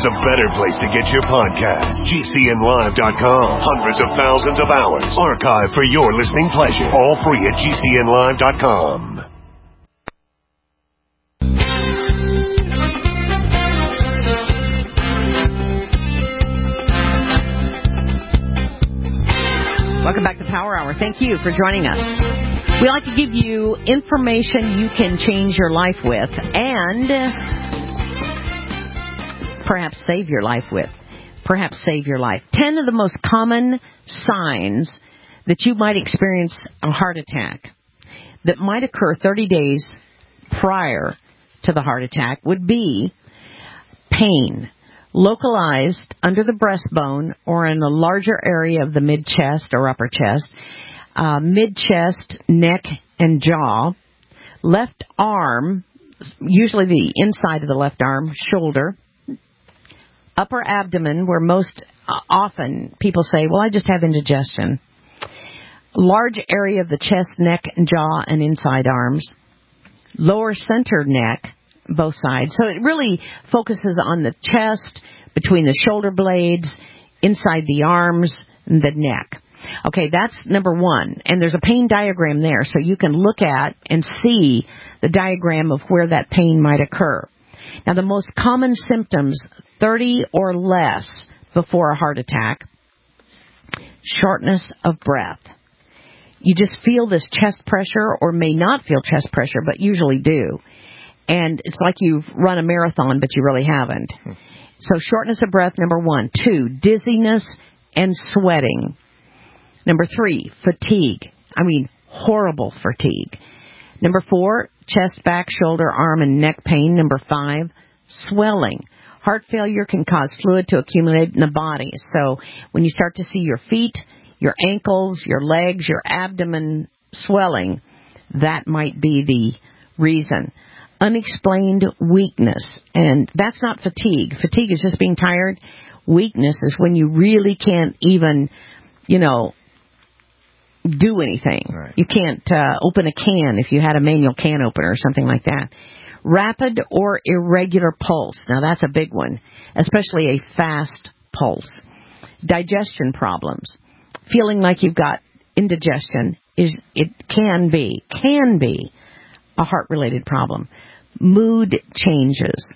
there's a better place to get your podcast. GCNlive.com. Hundreds of thousands of hours archived for your listening pleasure. All free at GCNlive.com. Welcome back to Power Hour. Thank you for joining us. We like to give you information you can change your life with and perhaps save your life with. Perhaps save your life. 10 of the most common signs that you might experience a heart attack that might occur 30 days prior to the heart attack would be pain, localized under the breastbone or in the larger area of the mid-chest or upper chest, mid-chest, neck, and jaw, left arm, usually the inside of the left arm, shoulder, upper abdomen, where most often people say, well, I just have indigestion, large area of the chest, neck, and jaw, and inside arms, lower center neck, both sides. So it really focuses on the chest, between the shoulder blades, inside the arms, and the neck. Okay, that's number one. And there's a pain diagram there, so you can look at and see the diagram of where that pain might occur. Now, the most common symptoms, 30 or less before a heart attack, shortness of breath. You just feel this chest pressure, or may not feel chest pressure, but usually do. And it's like you've run a marathon, but you really haven't. So shortness of breath, number 1. 2, dizziness and sweating. Number 3, fatigue. I mean, horrible fatigue. Number 4, chest, back, shoulder, arm, and neck pain. Number 5, swelling. Heart failure can cause fluid to accumulate in the body. So when you start to see your feet, your ankles, your legs, your abdomen swelling, that might be the reason. Unexplained weakness, and that's not fatigue. Fatigue is just being tired. Weakness is when you really can't even, do anything. Right. You can't open a can if you had a manual can opener or something like that. Rapid or irregular pulse. Now, that's a big one, especially a fast pulse. Digestion problems. Feeling like you've got indigestion can be a heart-related problem. Mood changes,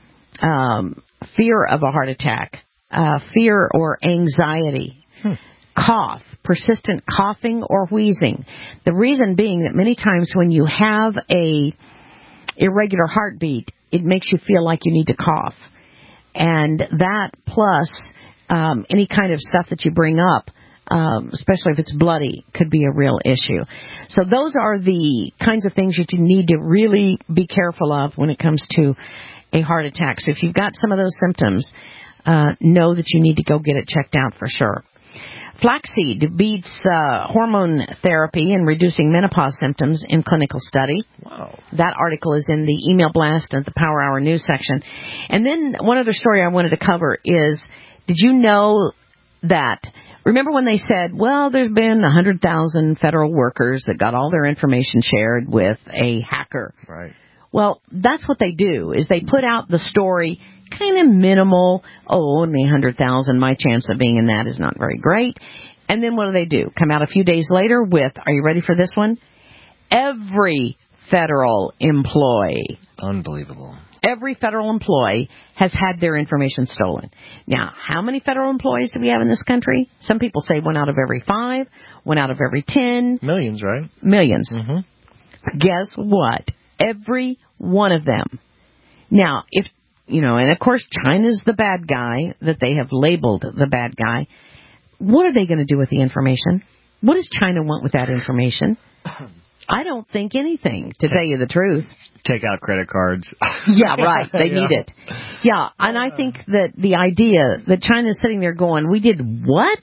fear of a heart attack, fear or anxiety, cough, persistent coughing or wheezing. The reason being that many times when you have a irregular heartbeat, it makes you feel like you need to cough. And that plus any kind of stuff that you bring up, especially if it's bloody, could be a real issue. So those are the kinds of things that you need to really be careful of when it comes to a heart attack. So if you've got some of those symptoms, know that you need to go get it checked out for sure. Flaxseed beats hormone therapy in reducing menopause symptoms in clinical study. Wow. That article is in the email blast at the Power Hour news section. And then one other story I wanted to cover is, did you know that, remember when they said, well, there's been 100,000 federal workers that got all their information shared with a hacker. Right. Well, that's what they do, is they put out the story kind of minimal. Oh, only 100,000. My chance of being in that is not very great. And then what do? Come out a few days later with, are you ready for this one? Every federal employee. Unbelievable. Every federal employee has had their information stolen. Now, how many federal employees do we have in this country? Some people say 1 out of every 5, 1 out of every 10. Millions, right? Millions. Mm-hmm. Guess what? Every one of them. Now, if, and of course China's the bad guy that they have labeled the bad guy. What are they going to do with the information? What does China want with that information? I don't think anything, to tell you the truth. Take out credit cards. Yeah, right. They need it. Yeah, and I think that the idea that China's sitting there going, we did what?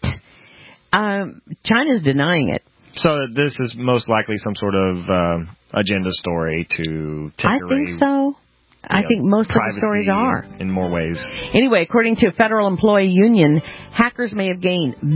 China's denying it. So this is most likely some sort of agenda story to take I think so. I think most of the stories are. In more ways. Anyway, according to a federal employee union, hackers may have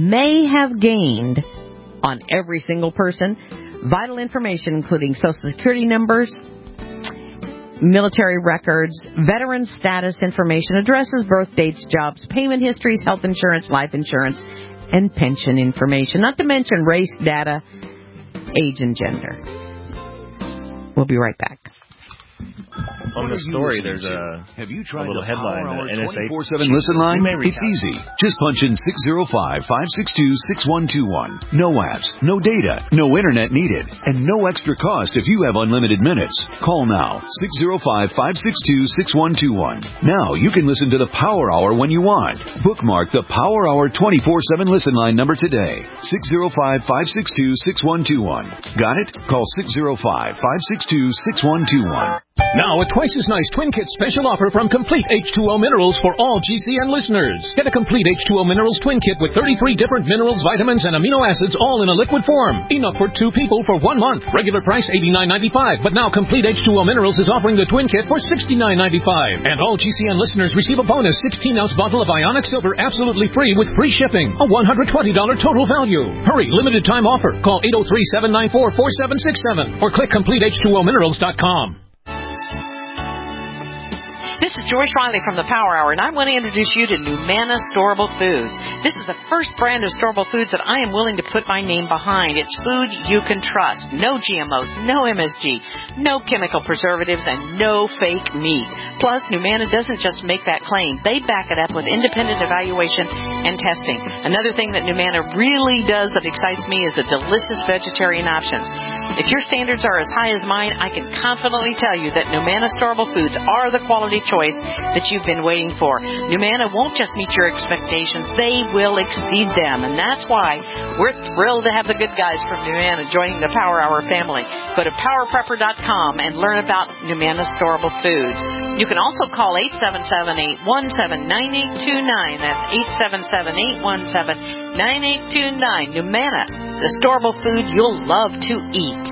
gained on every single person vital information, including Social Security numbers, military records, veteran status information, addresses, birth dates, jobs, payment histories, health insurance, life insurance, and pension information. Not to mention race, data, age, and gender. We'll be right back. On the story, there's a little headline, the NSA 24/7 Listen line? It's easy. Just punch in 605-562-6121. No apps, no data, no internet needed, and no extra cost if you have unlimited minutes. Call now, 605-562-6121. Now you can listen to the Power Hour when you want. Bookmark the Power Hour 24/7 Listen line number today, 605-562-6121. Got it? Call 605-562-6121. Now, a twice as nice Twin Kit special offer from Complete H2O Minerals for all GCN listeners. Get a Complete H2O Minerals Twin Kit with 33 different minerals, vitamins, and amino acids all in a liquid form. Enough for 2 people for 1 month. Regular price $89.95, but now Complete H2O Minerals is offering the Twin Kit for $69.95. And all GCN listeners receive a bonus 16-ounce bottle of Ionic Silver absolutely free with free shipping. A $120 total value. Hurry, limited time offer. Call 803-794-4767 or click CompleteH2OMinerals.com. This is Joyce Riley from the Power Hour, and I want to introduce you to Numana Storable Foods. This is the first brand of storable foods that I am willing to put my name behind. It's food you can trust. No GMOs, no MSG, no chemical preservatives, and no fake meat. Plus, Numana doesn't just make that claim. They back it up with independent evaluation and testing. Another thing that Numana really does that excites me is the delicious vegetarian options. If your standards are as high as mine, I can confidently tell you that Numana Storable Foods are the quality choice that you've been waiting for. Numana won't just meet your expectations, they will exceed them. And that's why we're thrilled to have the good guys from Numana joining the Power Hour family. Go to PowerPrepper.com and learn about Numana Storable Foods. You can also call 877-817-9829. That's 877-817-9829. Numana, the storable food you'll love to eat.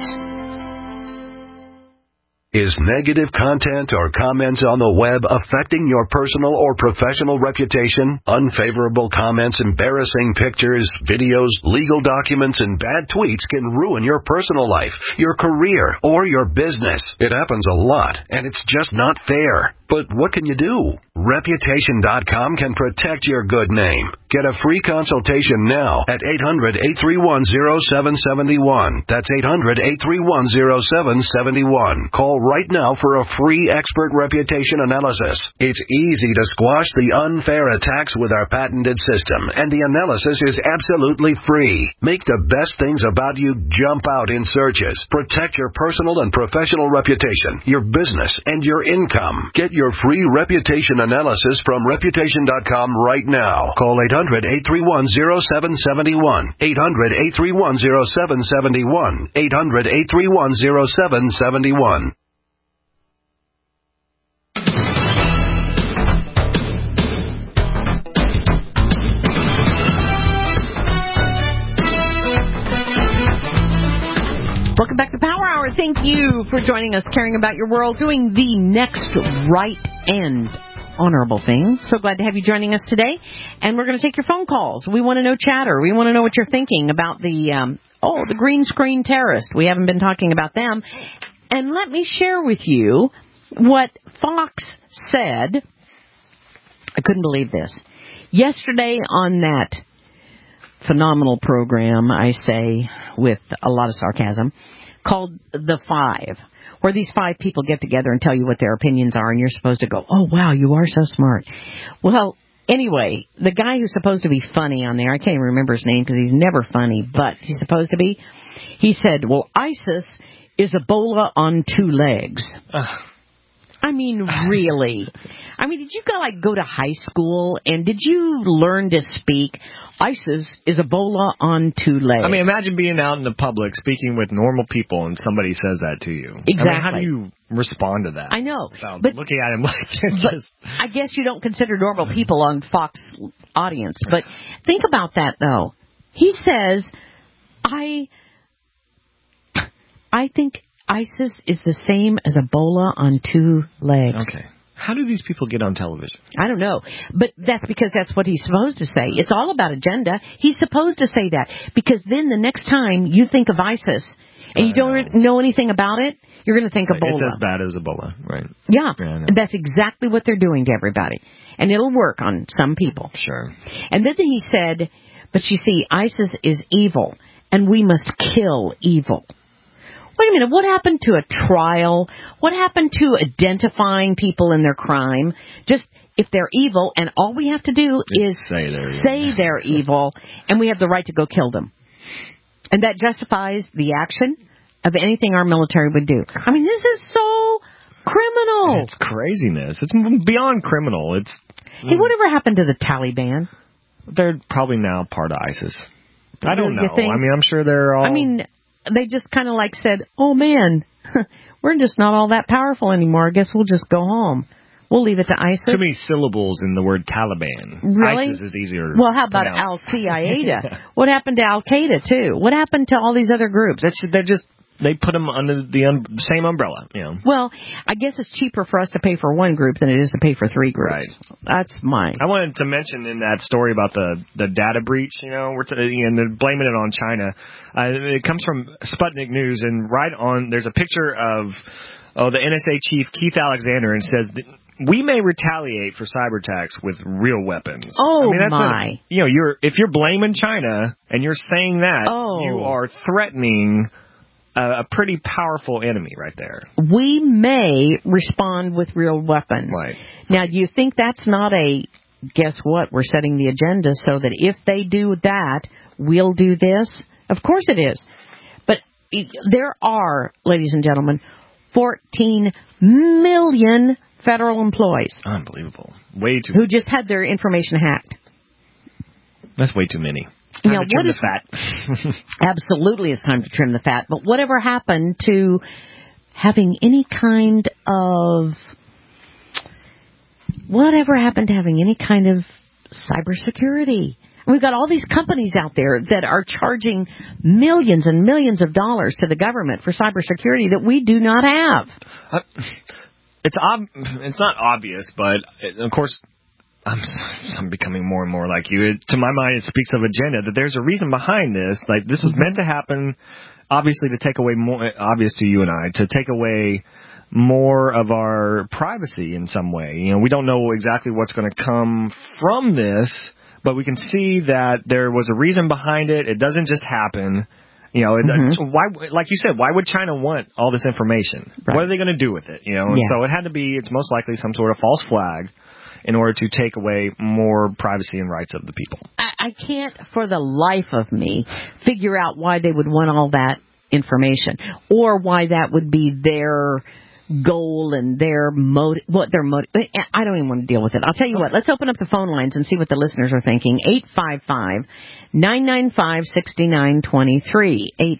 Is negative content or comments on the web affecting your personal or professional reputation? Unfavorable comments, embarrassing pictures, videos, legal documents, and bad tweets can ruin your personal life, your career, or your business. It happens a lot, and it's just not fair. But what can you do? Reputation.com can protect your good name. Get a free consultation now at 800-831-0771. That's 800-831-0771. Call right now for a free expert reputation analysis. It's easy to squash the unfair attacks with our patented system, and the analysis is absolutely free. Make the best things about you jump out in searches. Protect your personal and professional reputation, your business, and your income. Get your free reputation analysis from Reputation.com right now. Call 800-831-0771. 800-831-0771. 800-831-0771. Welcome back to Power Hour. Thank you for joining us, caring about your world, doing the next right and honorable thing. So glad to have you joining us today. And we're going to take your phone calls. We want to know chatter. We want to know what you're thinking about the green screen terrorist. We haven't been talking about them. And let me share with you what Fox said. I couldn't believe this. Yesterday on that phenomenal program, I say with a lot of sarcasm, called The Five, where these 5 people get together and tell you what their opinions are, and you're supposed to go, oh, wow, you are so smart. Well, anyway, the guy who's supposed to be funny on there, I can't even remember his name because he's never funny, but he's supposed to be, he said, well, ISIS is Ebola on 2 legs. I mean, really? I mean, did you go to high school and did you learn to speak? ISIS is Ebola on 2 legs. I mean, imagine being out in the public speaking with normal people and somebody says that to you. Exactly. I mean, how do you respond to that? I know. But looking at him like just... I guess you don't consider normal people on Fox audience. But think about that, though. He says, I think ISIS is the same as Ebola on 2 legs. Okay. How do these people get on television? I don't know. But that's because that's what he's supposed to say. It's all about agenda. He's supposed to say that. Because then the next time you think of ISIS, and you don't know anything about it, you're going to think Ebola. It's as bad as Ebola, right? Yeah, and that's exactly what they're doing to everybody. And it'll work on some people. Sure. And then he said, but you see, ISIS is evil, and we must kill evil. Wait a minute, what happened to a trial? What happened to identifying people in their crime? Just if they're evil, and all we have to do is say they're evil, and we have the right to go kill them. And that justifies the action of anything our military would do. I mean, this is so criminal. It's craziness. It's beyond criminal. Hey, whatever happened to the Taliban? They're probably now part of ISIS. I don't know. Think? I mean, I'm sure they're all... I mean, they just kind of like said, oh, man, we're just not all that powerful anymore. I guess we'll just go home. We'll leave it to ISIS. Too many syllables in the word Taliban. Really? ISIS is easier. Well, how about Al-Qaeda? What happened to Al-Qaeda, too? What happened to all these other groups? They put them under the same umbrella, you know. Well, I guess it's cheaper for us to pay for one group than it is to pay for three groups. Right. That's mine. I wanted to mention in that story about the data breach, you know, and they're blaming it on China. It comes from Sputnik News, and there's a picture of the NSA chief Keith Alexander, and says that we may retaliate for cyber attacks with real weapons. Oh, I mean, that's if you're blaming China and you're saying that, you are threatening a pretty powerful enemy right there. We may respond with real weapons. Right. Now, do you think that's not guess what? We're setting the agenda so that if they do that, we'll do this? Of course it is. But there are, ladies and gentlemen, 14 million federal employees. Unbelievable. Way too who just had their information hacked. That's way too many. Time to trim the fat. Absolutely, it's time to trim the fat. But whatever happened to having any kind of cybersecurity? We've got all these companies out there that are charging millions and millions of dollars to the government for cybersecurity that we do not have. It's not obvious, but of course, I'm becoming more and more like you. To my mind, it speaks of agenda, that there's a reason behind this. Like, this was meant to happen, obviously, to take away more, obvious to you and I, to take away more of our privacy in some way. You know, we don't know exactly what's going to come from this, but we can see that there was a reason behind it. It doesn't just happen. You know, why, like you said, why would China want all this information? Right. What are they going to do with it? You know, so it had to be, it's most likely some sort of false flag in order to take away more privacy and rights of the people. I can't, for the life of me, figure out why they would want all that information, or why that would be their goal and their motive. I don't even want to deal with it. I'll tell you what. Let's open up the phone lines and see what the listeners are thinking. 855-995-6923.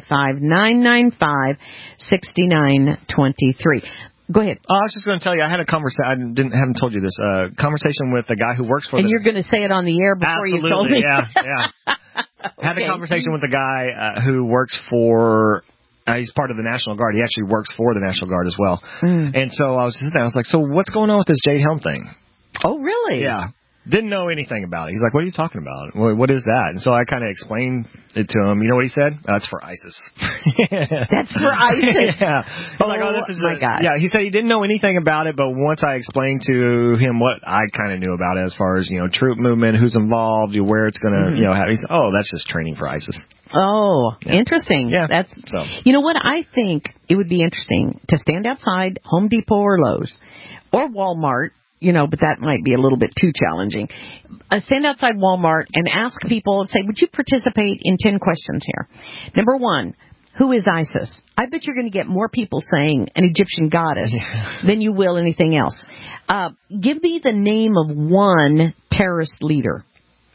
855-995-6923. Go ahead. I was just going to tell you, I had a conversation. I haven't told you this. Conversation with a guy who works for. And you're going to say it on the air before you told me. Yeah. Okay. Had a conversation with a guy who works for. He's part of the National Guard. He actually works for the National Guard as well. And so I was like, so what's going on with this Jade Helm thing? Oh, really? Yeah. Didn't know anything about it. He's like, what are you talking about? What is that? And so I kind of explained it to him. You know what he said? That's for ISIS. That's for ISIS? Yeah. I'm like, this is my God. Yeah, he said he didn't know anything about it, but once I explained to him what I kind of knew about it as far as, troop movement, who's involved, where it's going to, have, he said, that's just training for ISIS. Oh, interesting. Yeah. That's, you know what? I think it would be interesting to stand outside Home Depot or Lowe's or Walmart, but that might be a little bit too challenging. Stand outside Walmart and ask people and say, would you participate in 10 questions here? Number one, who is ISIS? I bet you're going to get more people saying an Egyptian goddess than you will anything else. Give me the name of one terrorist leader.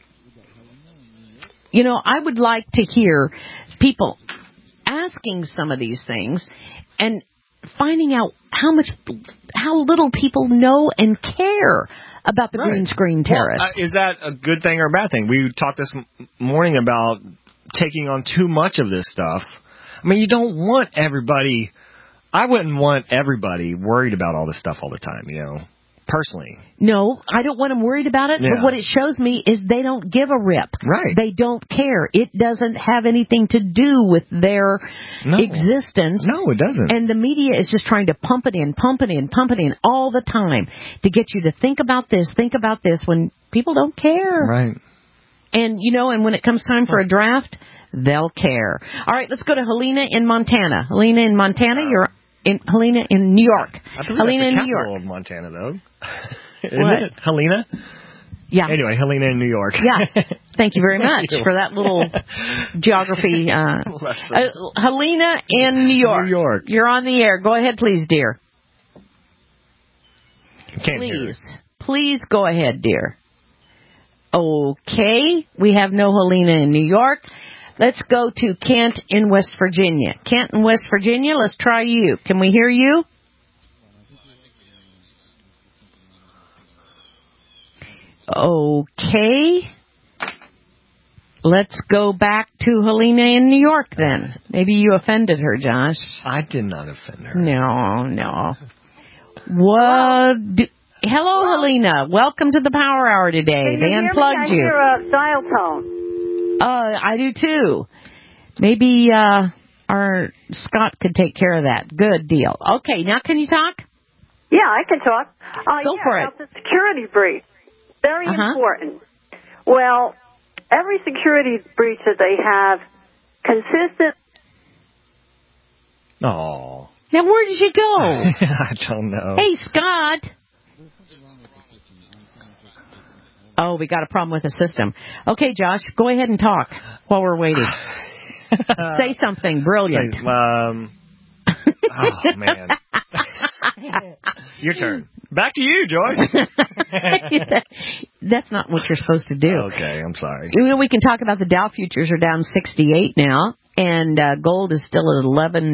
I would like to hear people asking some of these things and finding out how little people know and care about the green screen terrorists. Well, is that a good thing or a bad thing? We talked this morning about taking on too much of this stuff. I mean, you don't want everybody. I wouldn't want everybody worried about all this stuff all the time, personally. No, I don't want them worried about it, but what it shows me is they don't give a rip. Right. They don't care. It doesn't have anything to do with their existence. No, it doesn't. And the media is just trying to pump it in all the time to get you to think about this, when people don't care. Right. And, and when it comes time for a draft, they'll care. All right, let's go to Helena in Montana. Helena in Montana, you're Helena in New York. I believe Helena that's the in New York. capital of Montana, though. Isn't What? it? Helena? Yeah. Anyway, Helena in New York. Yeah. Thank you very much for that little geography. Helena in New York. New York. You're on the air. Go ahead, please, dear. Can't hear her. Please go ahead, dear. Okay. We have no Helena in New York. Let's go to Kent in West Virginia. Kent in West Virginia, let's try you. Can we hear you? Okay. Let's go back to Helena in New York then. Maybe you offended her, Josh. I did not offend her. No. Hello, Helena. Welcome to the Power Hour today. They unplugged you. I hear a dial tone. I do too. Maybe our Scott could take care of that. Good deal. Okay, now can you talk? Yeah, I can talk. Go for it. About the security breach. Very important. Well, every security breach that they have, consistent. Oh. Now, where did you go? I don't know. Hey, Scott. Oh, we got a problem with the system. Okay, Josh, go ahead and talk while we're waiting. Say something brilliant. Oh, man. Your turn. Back to you, Joyce. That's not what you're supposed to do. Okay, I'm sorry. We can talk about the Dow futures are down 68 now, and gold is still at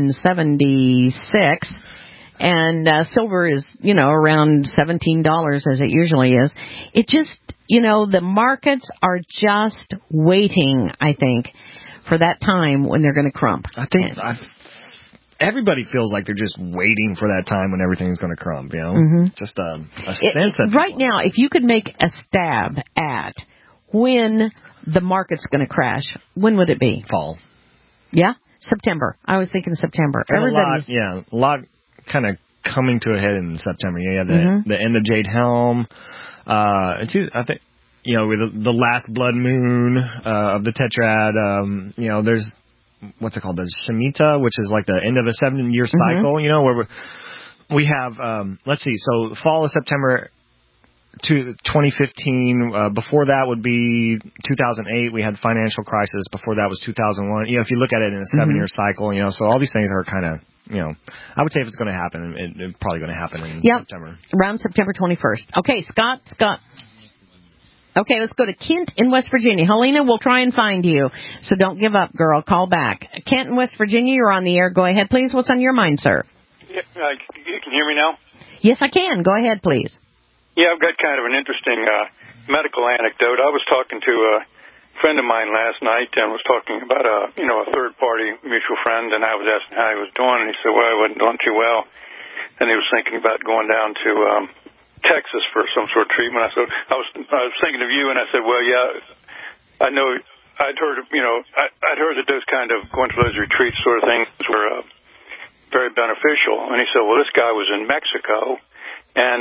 1176. And silver is, around $17 as it usually is. It just, the markets are just waiting, I think, for that time when they're going to crump. I think everybody feels like they're just waiting for that time when everything's going to crump, Just a sense of right now, if you could make a stab at when the market's going to crash, when would it be? Fall. Yeah? September. I was thinking September. Everybody's a lot kind of coming to a head in September. You have the end of Jade Helm. I think, with the last blood moon of the Tetrad, there's, what's it called, the Shemitah, which is like the end of a 7-year cycle, where we have, let's see, so fall of September to 2015. Before that would be 2008. We had the financial crisis. Before that was 2001. If you look at it in a 7-year cycle, so all these things are kind of, I would say if it's going to happen, it's probably going to happen in September. Around September 21st. Okay, Scott. Okay, let's go to Kent in West Virginia. Helena, we'll try and find you. So don't give up, girl. Call back. Kent in West Virginia, you're on the air. Go ahead, please. What's on your mind, sir? Yeah, you can hear me now? Yes, I can. Go ahead, please. Yeah, I've got kind of an interesting medical anecdote. I was talking to a friend of mine last night and was talking about a third-party mutual friend, and I was asking how he was doing, and he said, well, I wasn't doing too well. And he was thinking about going down to Texas for some sort of treatment. I said, I was thinking of you, and I said, well, yeah, I know. I'd heard that those kind of going to those retreats sort of things were very beneficial. And he said, well, this guy was in Mexico, and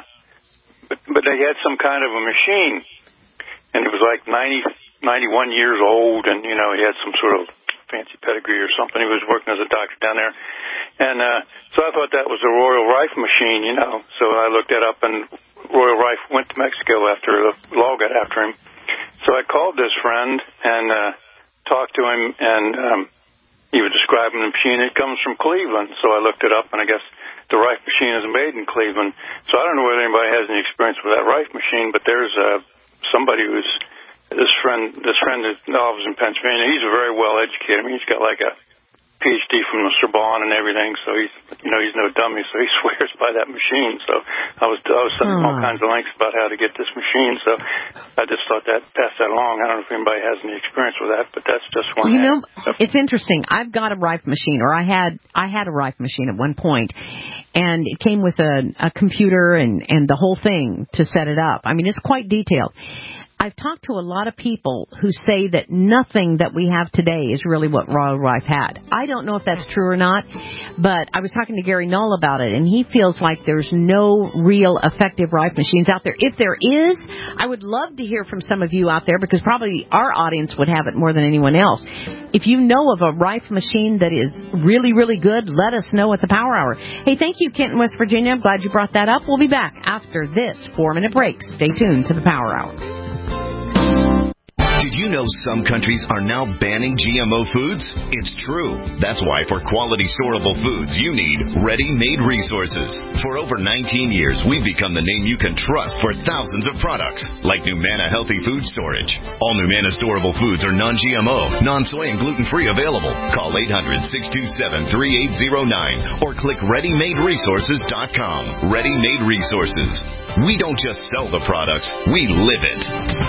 but they had some kind of a machine, and it was like 91 years old, and he had some sort of fancy pedigree or something. He was working as a doctor down there, and so I thought that was a Royal Rife machine, So I looked that up, and Royal Rife went to Mexico after the law got after him. So I called this friend and talked to him, and he was describing the machine. It comes from Cleveland, so I looked it up, and I guess the Rife machine is made in Cleveland. So I don't know whether anybody has any experience with that Rife machine, but there's somebody who's this friend that lives in Pennsylvania. He's very well educated. I mean, he's got like a PhD from the Sorbonne and everything, so he's no dummy, so he swears by that machine. So I was sending all kinds of links about how to get this machine, so I just thought that pass that along. I don't know if anybody has any experience with that, but that's just one. It's interesting. I've got a Rife machine, or I had a Rife machine at one point, and it came with a computer and the whole thing to set it up. I mean, it's quite detailed. I've talked to a lot of people who say that nothing that we have today is really what Royal Rife had. I don't know if that's true or not, but I was talking to Gary Null about it, and he feels like there's no real effective Rife machines out there. If there is, I would love to hear from some of you out there, because probably our audience would have it more than anyone else. If you know of a Rife machine that is really, really good, let us know at the Power Hour. Hey, thank you, Kent in West Virginia. I'm glad you brought that up. We'll be back after this 4-minute break. Stay tuned to the Power Hour. Did you know some countries are now banning GMO foods? It's true. That's why for quality storable foods, you need Ready-Made Resources. For over 19 years, we've become the name you can trust for thousands of products, like Numana Healthy Food Storage. All Numana storable foods are non-GMO, non-soy, and gluten-free available. Call 800-627-3809 or click ReadyMadeResources.com. Ready-Made Resources. We don't just sell the products, we live it.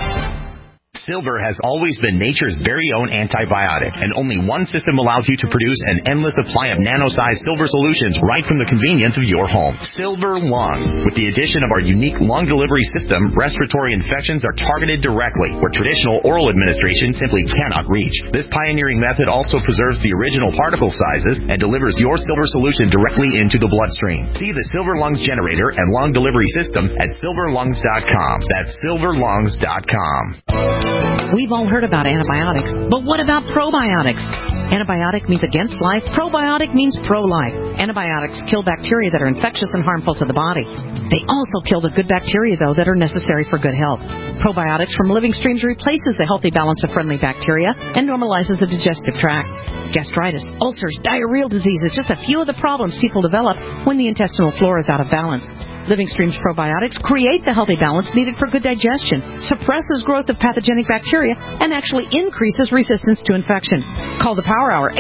Silver has always been nature's very own antibiotic, and only one system allows you to produce an endless supply of nano-sized silver solutions right from the convenience of your home. Silver Lung. With the addition of our unique lung delivery system, respiratory infections are targeted directly, where traditional oral administration simply cannot reach. This pioneering method also preserves the original particle sizes and delivers your silver solution directly into the bloodstream. See the Silver Lungs generator and lung delivery system at silverlungs.com. That's silverlungs.com. We've all heard about antibiotics, but what about probiotics? Antibiotic means against life. Probiotic means pro-life. Antibiotics kill bacteria that are infectious and harmful to the body. They also kill the good bacteria, though, that are necessary for good health. Probiotics from Living Streams replaces the healthy balance of friendly bacteria and normalizes the digestive tract. Gastritis, ulcers, diarrheal diseases, just a few of the problems people develop when the intestinal flora is out of balance. Living Streams probiotics create the healthy balance needed for good digestion, suppresses growth of pathogenic bacteria, and actually increases resistance to infection. Call the Power Hour,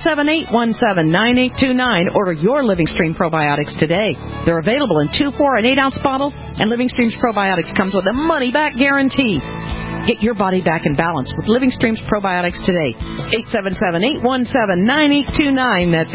877-817-9829. Order your Living Stream probiotics today. They're available in 2, 4, and 8-ounce bottles, and Living Streams probiotics comes with a money-back guarantee. Get your body back in balance with Living Streams probiotics today. 877-817-9829. That's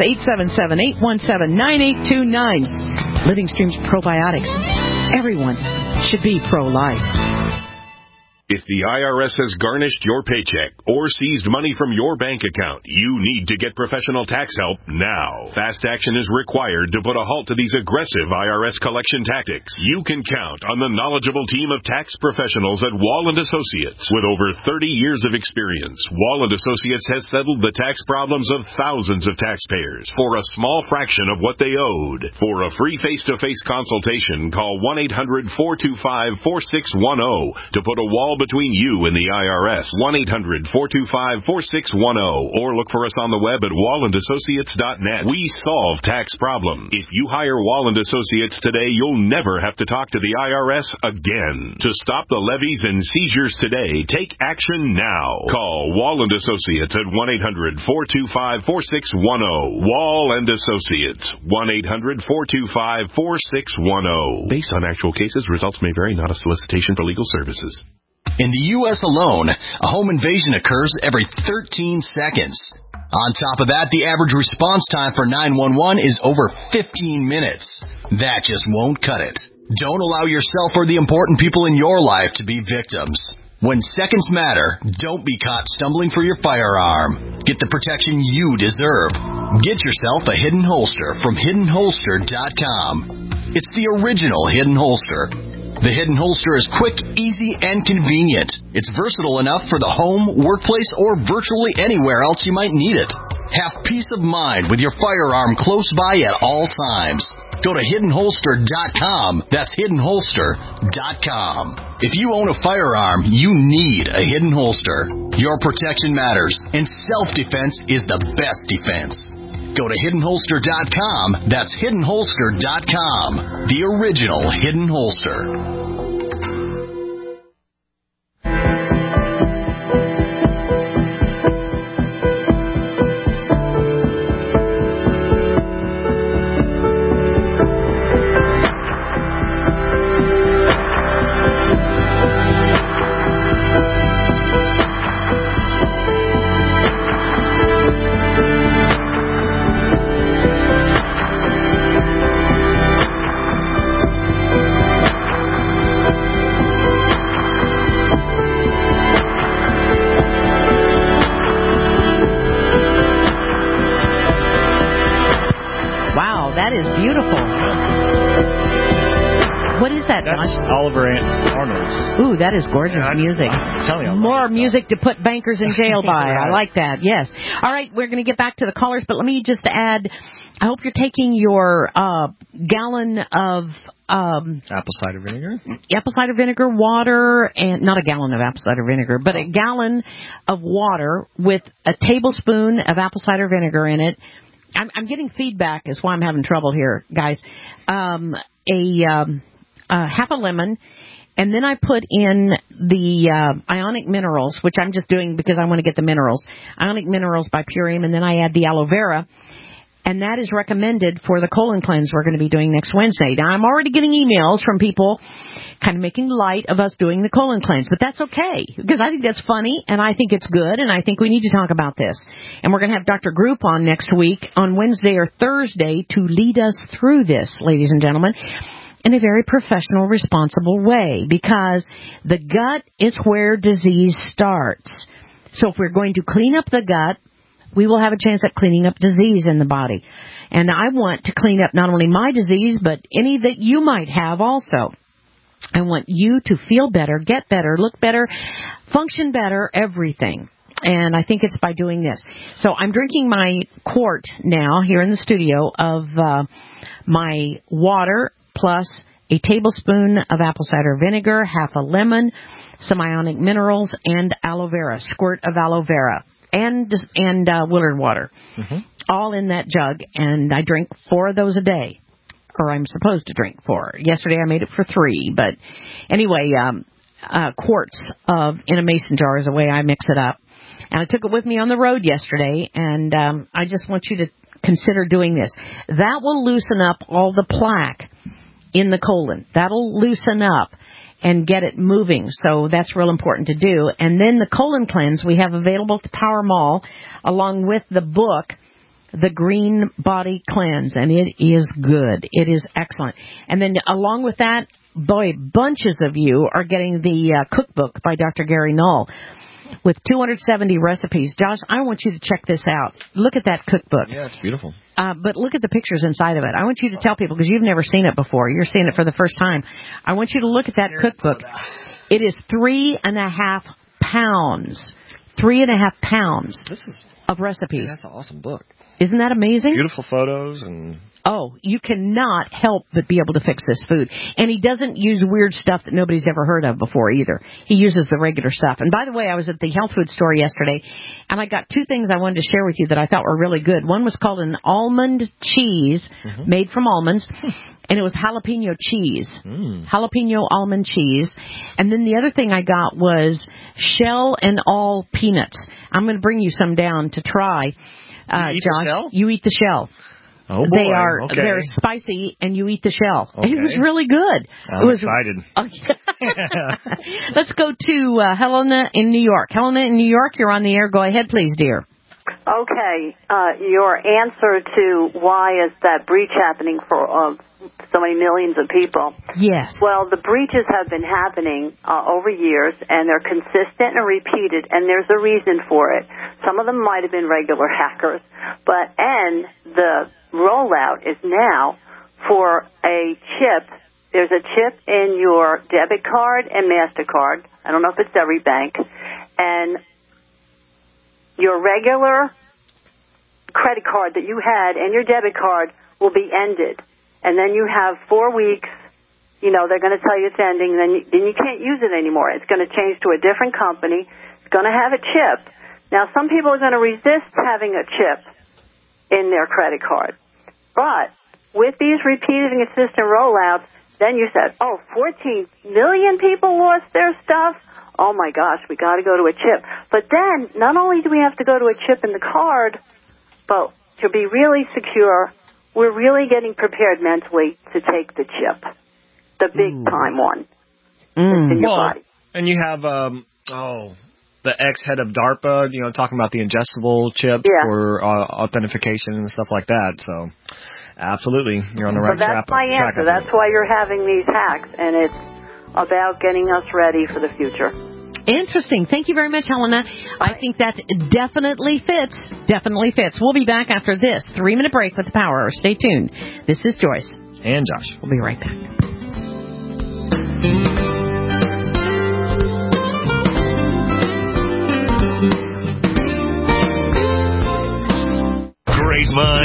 877-817-9829. Living Streams probiotics. Everyone should be pro-life. If the IRS has garnished your paycheck or seized money from your bank account, you need to get professional tax help now. Fast action is required to put a halt to these aggressive IRS collection tactics. You can count on the knowledgeable team of tax professionals at Wall & Associates. With over 30 years of experience, Wall & Associates has settled the tax problems of thousands of taxpayers for a small fraction of what they owed. For a free face-to-face consultation, call 1-800-425-4610 to put a wall between you and the IRS. 1-800-425-4610 or look for us on the web at wallandassociates.net. We solve tax problems. If you hire Wall & Associates today, you'll never have to talk to the IRS again. To stop the levies and seizures today, take action now. Call Wall & Associates at 1-800-425-4610. Wall & Associates. 1-800-425-4610. Based on actual cases, results may vary, not a solicitation for legal services. In the U.S. alone, a home invasion occurs every 13 seconds. On top of that, the average response time for 911 is over 15 minutes. That just won't cut it. Don't allow yourself or the important people in your life to be victims. When seconds matter, don't be caught stumbling for your firearm. Get the protection you deserve. Get yourself a Hidden Holster from HiddenHolster.com. It's the original Hidden Holster. The Hidden Holster is quick, easy, and convenient. It's versatile enough for the home, workplace, or virtually anywhere else you might need it. Have peace of mind with your firearm close by at all times. Go to HiddenHolster.com. That's HiddenHolster.com. If you own a firearm, you need a Hidden Holster. Your protection matters, and self-defense is the best defense. Go to HiddenHolster.com. That's HiddenHolster.com. The original Hidden Holster. That's Josh? Oliver Arnold's. Ooh, that is gorgeous music. I'm telling you, More music to put bankers in jail by. I like that. Yes. All right, we're going to get back to the callers, but let me just add, I hope you're taking your gallon of apple cider vinegar. Apple cider vinegar, water, and not a gallon of apple cider vinegar, but a gallon of water with a tablespoon of apple cider vinegar in it. I'm getting feedback, is why I'm having trouble here, guys. Half a lemon, and then I put in the Ionic Minerals, which I'm just doing because I want to get the minerals. Ionic Minerals by Purium, and then I add the aloe vera. And that is recommended for the colon cleanse we're going to be doing next Wednesday. Now, I'm already getting emails from people kind of making light of us doing the colon cleanse, but that's okay, because I think that's funny, and I think it's good, and I think we need to talk about this. And we're going to have Dr. Group on next week on Wednesday or Thursday to lead us through this, ladies and gentlemen, in a very professional, responsible way, because the gut is where disease starts. So if we're going to clean up the gut, we will have a chance at cleaning up disease in the body. And I want to clean up not only my disease, but any that you might have also. I want you to feel better, get better, look better, function better, everything. And I think it's by doing this. So I'm drinking my quart now here in the studio of my water plus a tablespoon of apple cider vinegar, half a lemon, some Ionic Minerals, and aloe vera, squirt of aloe vera. And Willard water, all in that jug, and I drink 4 of those a day, or I'm supposed to drink 4. Yesterday I made it for 3, but anyway, quarts in a mason jar is the way I mix it up. And I took it with me on the road yesterday, and I just want you to consider doing this. That will loosen up all the plaque in the colon. That'll loosen up and get it moving. So that's real important to do. And then the colon cleanse we have available to Power Mall, along with the book, The Green Body Cleanse. And it is good. It is excellent. And then along with that, boy, bunches of you are getting the cookbook by Dr. Gary Null with 270 recipes. Josh, I want you to check this out. Look at that cookbook. Yeah, it's beautiful. But look at the pictures inside of it. I want you to tell people, because you've never seen it before. You're seeing it for the first time. I want you to look at that cookbook. It is 3.5 pounds. 3.5 pounds of recipes. That's an awesome book. Isn't that amazing? Beautiful photos and... Oh, you cannot help but be able to fix this food. And he doesn't use weird stuff that nobody's ever heard of before either. He uses the regular stuff. And by the way, I was at the health food store yesterday, and I got 2 things I wanted to share with you that I thought were really good. One was called an almond cheese made from almonds, and it was jalapeno cheese. Jalapeno almond cheese. And then the other thing I got was shell and all peanuts. I'm going to bring you some down to try. You eat Josh, the shell? You eat the shell. Oh boy. They're spicy, and you eat the shell. Okay. It was really good. I'm excited. Let's go to Helena in New York. Helena in New York, you're on the air. Go ahead, please, dear. Okay. Your answer to why is that breach happening for so many millions of people? Yes. Well, the breaches have been happening over years, and they're consistent and repeated, and there's a reason for it. Some of them might have been regular hackers, and the rollout is now for a chip. There's a chip in your debit card and MasterCard. I don't know if it's every bank. And your regular credit card that you had and your debit card will be ended. And then you have 4 weeks, they're going to tell you it's ending, then you can't use it anymore. It's going to change to a different company. It's going to have a chip. Now, some people are going to resist having a chip in their credit card. But with these repeated and consistent rollouts, then you said, 14 million people lost their stuff? Oh, my gosh, we got to go to a chip. But then, not only do we have to go to a chip in the card, but to be really secure, we're really getting prepared mentally to take the chip, the big-time one. In your body. And you have, the ex-head of DARPA, talking about the ingestible chips for authentication and stuff like that. So, absolutely, you're on the right track. So that's my answer. That's why you're having these hacks, and it's about getting us ready for the future. Interesting. Thank you very much, Helena. I think that definitely fits. Definitely fits. We'll be back after this 3-minute break with the Power Hour. Stay tuned. This is Joyce. And Josh. We'll be right back.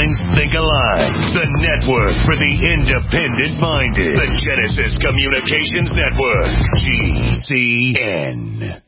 minds think alike. The network for the independent-minded. The Genesis Communications Network. GCN.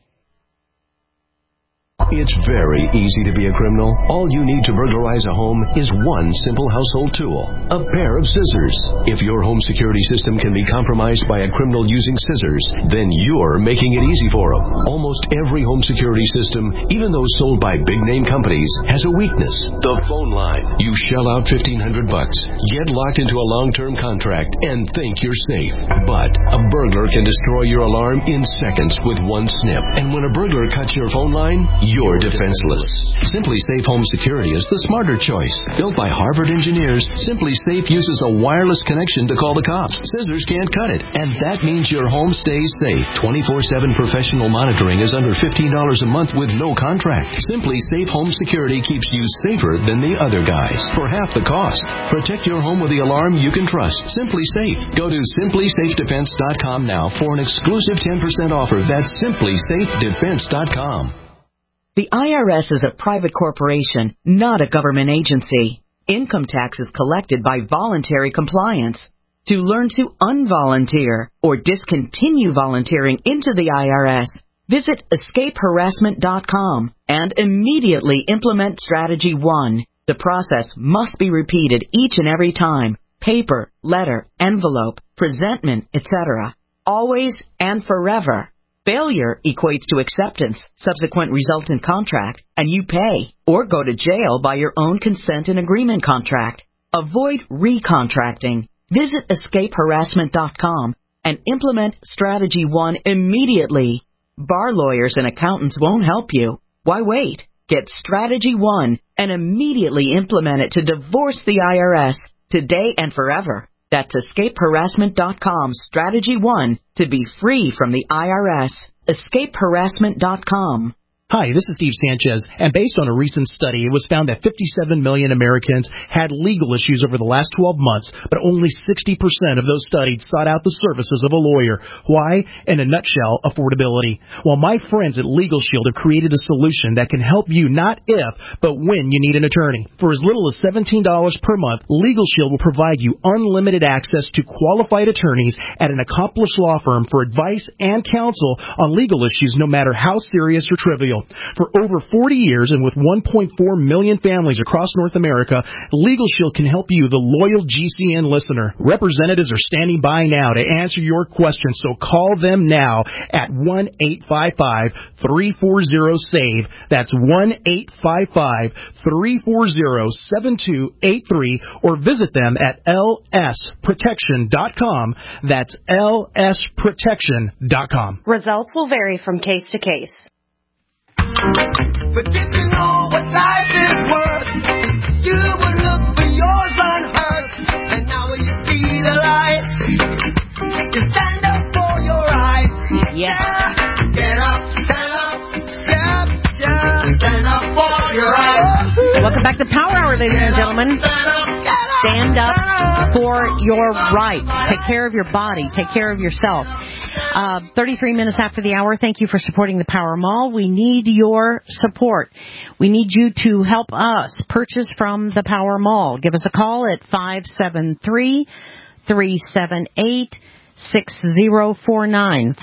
It's very easy to be a criminal. All you need to burglarize a home is one simple household tool, a pair of scissors. If your home security system can be compromised by a criminal using scissors, then you're making it easy for them. Almost every home security system, even those sold by big-name companies, has a weakness: the phone line. You shell out $1,500, get locked into a long-term contract, and think you're safe. But a burglar can destroy your alarm in seconds with one snip. And when a burglar cuts your phone line, you're defenseless. Simply Safe Home Security is the smarter choice. Built by Harvard engineers, Simply Safe uses a wireless connection to call the cops. Scissors can't cut it, and that means your home stays safe. 24/7 professional monitoring is under $15 a month with no contract. Simply Safe Home Security keeps you safer than the other guys for half the cost. Protect your home with the alarm you can trust. Simply Safe. Go to simplysafedefense.com now for an exclusive 10% offer. That's simplysafedefense.com. The IRS is a private corporation, not a government agency. Income tax is collected by voluntary compliance. To learn to unvolunteer or discontinue volunteering into the IRS, visit escapeharassment.com and immediately implement Strategy 1. The process must be repeated each and every time. Paper, letter, envelope, presentment, etc. Always and forever. Failure equates to acceptance, subsequent resultant contract, and you pay or go to jail by your own consent and agreement contract. Avoid recontracting. Visit escapeharassment.com and implement Strategy 1 immediately. Bar lawyers and accountants won't help you. Why wait? Get Strategy 1 and immediately implement it to divorce the IRS today and forever. That's escapeharassment.com, Strategy 1, to be free from the IRS. Escapeharassment.com. Hi, this is Steve Sanchez, and based on a recent study, it was found that 57 million Americans had legal issues over the last 12 months, but only 60% of those studied sought out the services of a lawyer. Why? In a nutshell, affordability. Well, my friends at Legal Shield have created a solution that can help you not if, but when you need an attorney. For as little as $17 per month, Legal Shield will provide you unlimited access to qualified attorneys at an accomplished law firm for advice and counsel on legal issues, no matter how serious or trivial. For over 40 years and with 1.4 million families across North America, Legal Shield can help you, the loyal GCN listener. Representatives are standing by now to answer your questions, so call them now at 1-855-340-SAVE. That's 1-855-340-7283, or visit them at lsprotection.com. That's lsprotection.com. Results will vary from case to case. But if you know what life is worth, you will look for yours unhurt. And now when you see the light, you stand up for your rights. Yeah. Get up, stand up, stand up for your rights. Welcome back to Power Hour, ladies and gentlemen. Stand up for your rights. Take care of your body. Take care of yourself. 33 minutes after the hour. Thank you for supporting the Power Mall. We need your support. We need you to help us purchase from the Power Mall. Give us a call at 573-378-6049.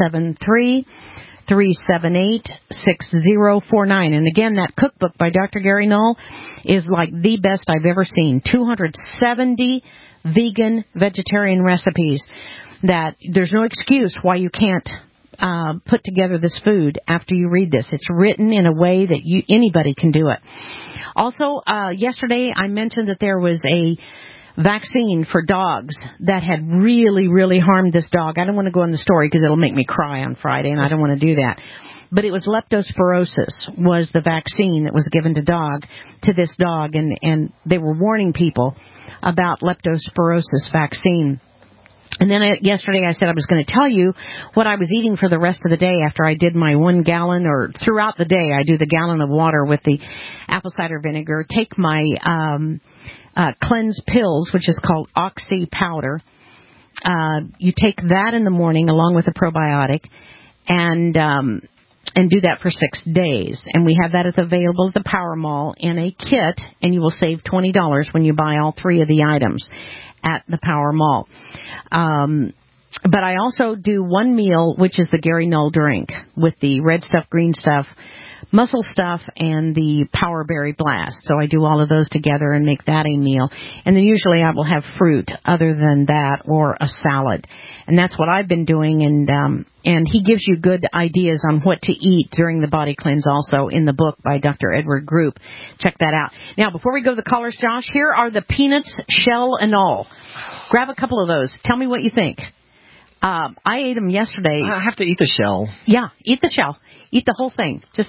573-378-6049. And again, that cookbook by Dr. Gary Null is like the best I've ever seen. 270 vegan, vegetarian recipes that there's no excuse why you can't put together this food after you read this. It's written in a way that anybody can do it. Also, yesterday I mentioned that there was a vaccine for dogs that had really, really harmed this dog. I don't want to go in the story because it'll make me cry on Friday, and I don't want to do that. But it was leptospirosis was the vaccine that was given to this dog, and they were warning people about leptospirosis vaccine. And then yesterday I said I was going to tell you what I was eating for the rest of the day after I did my 1 gallon, or throughout the day I do the gallon of water with the apple cider vinegar, take my cleanse pills, which is called Oxy powder. You take that in the morning along with a probiotic, and and do that for 6 days. And we have that available at the Power Mall in a kit, and you will save $20 when you buy all 3 of the items at the Power Mall. But I also do one meal, which is the Gary Null drink with the red stuff, green stuff, muscle stuff, and the Power Berry Blast. So I do all of those together and make that a meal. And then usually I will have fruit other than that, or a salad. And that's what I've been doing. And he gives you good ideas on what to eat during the body cleanse also in the book by Dr. Edward Group. Check that out. Now, before we go to the callers, Josh, here are the peanuts, shell and all. Grab a couple of those. Tell me what you think. I ate them yesterday. I have to eat the shell. Yeah, eat the shell. Eat the whole thing. Just,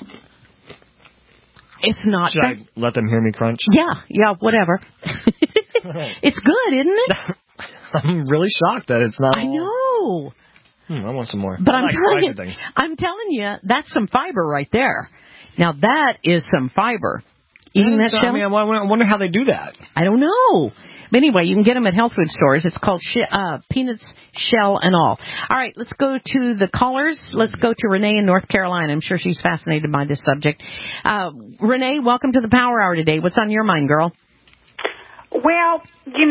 it's not. Should I let them hear me crunch? Yeah, whatever. It's good, isn't it? I'm really shocked that it's not. I know. I want some more. But I'm telling you, that's some fiber right there. Now that is some fiber. Eating that shell. I wonder how they do that. I don't know. But anyway, you can get them at health food stores. It's called peanuts, shell, and all. All right, let's go to the callers. Let's go to Renee in North Carolina. I'm sure she's fascinated by this subject. Renee, welcome to the Power Hour today. What's on your mind, girl? Well,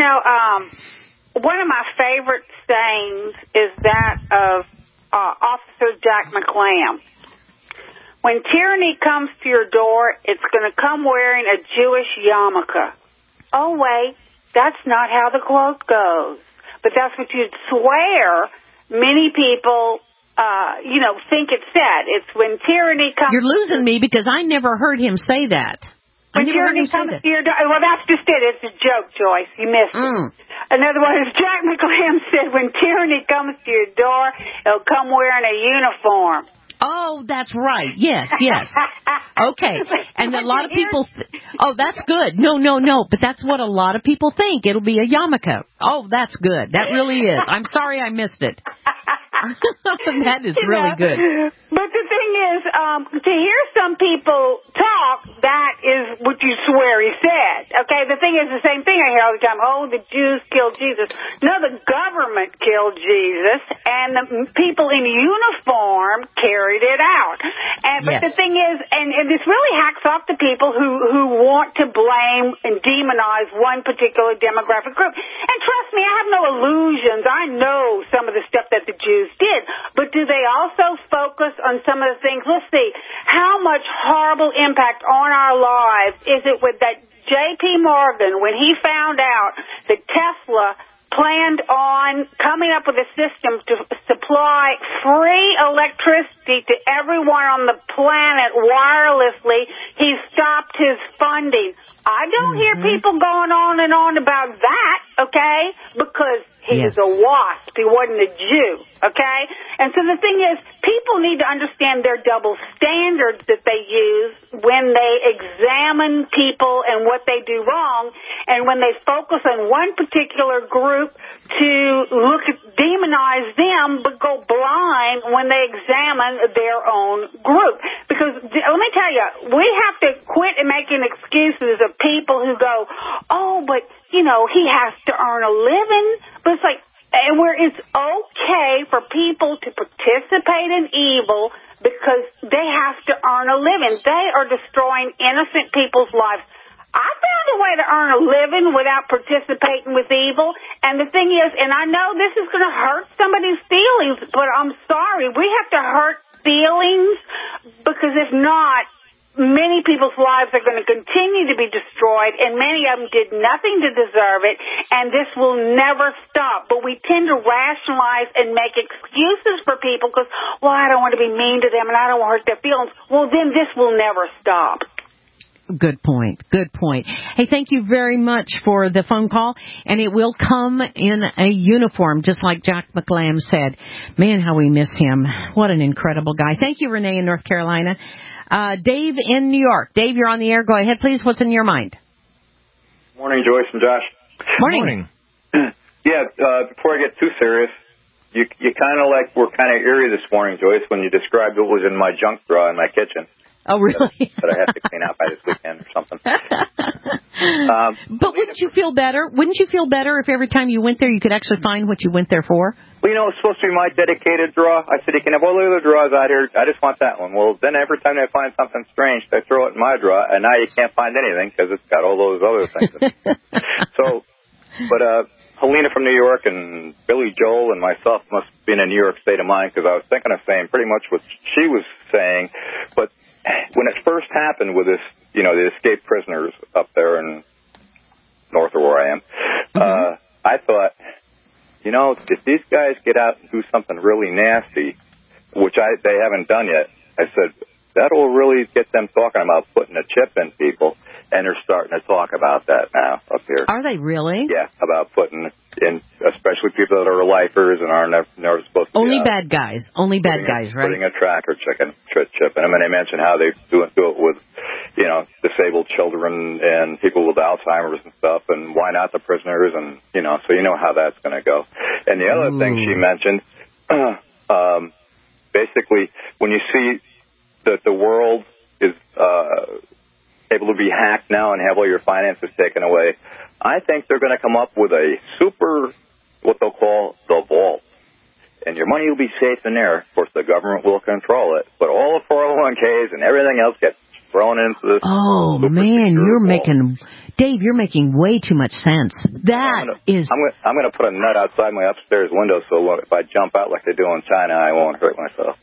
one of my favorite sayings is that of Officer Jack McLam. When tyranny comes to your door, it's going to come wearing a Jewish yarmulke. Oh, wait. That's not how the quote goes. But that's what you'd swear many people, think it said. It's when tyranny comes... You're losing me because I never heard him say that. When tyranny comes to your door... Well, that's just it. It's a joke, Joyce. You missed it. Another one is Jack McLam said, when tyranny comes to your door, it'll come wearing a uniform. Oh, that's right. Yes. Okay. And a lot of people... Oh, that's good. No. But that's what a lot of people think. It'll be a yarmulke. Oh, that's good. That really is. I'm sorry I missed it. That is really good. But the thing is, to hear some people talk, that is what you swear he said. Okay, the thing is the same thing I hear all the time. Oh, the Jews killed Jesus. No, the government killed Jesus, and the people in uniform carried it out. But the thing is, and this really hacks off the people who want to blame and demonize one particular demographic group. And trust me, I have no illusions. I know some of the stuff that the Jews did, but do they also focus on some of the things? Let's see, how much horrible impact on our lives is it with that J.P. Morgan when he found out that Tesla planned on coming up with a system to supply free electricity to everyone on the planet wirelessly. He stopped his funding. I don't hear people going on and on about that, okay, because he was a wasp. He wasn't a Jew, okay? And so the thing is, people need to understand their double standards that they use when they examine people and what they do wrong, and when they focus on one particular group to demonize them, but go blind when they examine their own group. Because let me tell you, we have to quit making excuses of people who go, oh, but, he has to earn a living. But it's like, and where it's okay for people to participate in evil because they have to earn a living. They are destroying innocent people's lives. I found a way to earn a living without participating with evil. And the thing is, and I know this is going to hurt somebody's feelings, but I'm sorry. We have to hurt feelings because if not, many people's lives are going to continue to be destroyed, and many of them did nothing to deserve it, and this will never stop. But we tend to rationalize and make excuses for people because, well, I don't want to be mean to them and I don't want to hurt their feelings. Well, then this will never stop. Good point. Hey, thank you very much for the phone call, and it will come in a uniform, just like Jack McLam said. Man, how we miss him. What an incredible guy. Thank you, Renee in North Carolina. Dave in New York. Dave, you're on the air. Go ahead, please. What's in your mind? Morning, Joyce and Josh. Morning. Before I get too serious, you kind of were kind of eerie this morning, Joyce, when you described what was in my junk drawer in my kitchen. Oh, really? That I have to clean out by this weekend or something. But wouldn't you feel better? Wouldn't you feel better if every time you went there you could actually find what you went there for? Well, it's supposed to be my dedicated draw. I said, you can have all the other draws out here. I just want that one. Well, then every time they find something strange, they throw it in my draw, and now you can't find anything because it's got all those other things. But Helena from New York and Billy Joel and myself must have been in New York state of mind because I was thinking of saying pretty much what she was saying. But when it first happened with this, the escaped prisoners up there in north of where I am, I thought, if these guys get out and do something really nasty, which they haven't done yet, I said, that'll really get them talking about putting a chip in people, and they're starting to talk about that now up here. Are they really? Yeah, about putting in, especially people that are lifers and aren't never supposed to Only be bad guys. Only bad guys, right? Putting a tracker chip in them, and they mentioned how they do it with, disabled children and people with Alzheimer's and stuff, and why not the prisoners, and, so you know how that's going to go. And the other thing she mentioned, basically, when you see that the world is able to be hacked now and have all your finances taken away, I think they're going to come up with a super, what they'll call the vault. And your money will be safe in there. Of course, the government will control it. But all the 401ks and everything else gets thrown into this. Oh, man, Dave, you're making way too much sense. I'm going to put a net outside my upstairs window so if I jump out like they do in China, I won't hurt myself.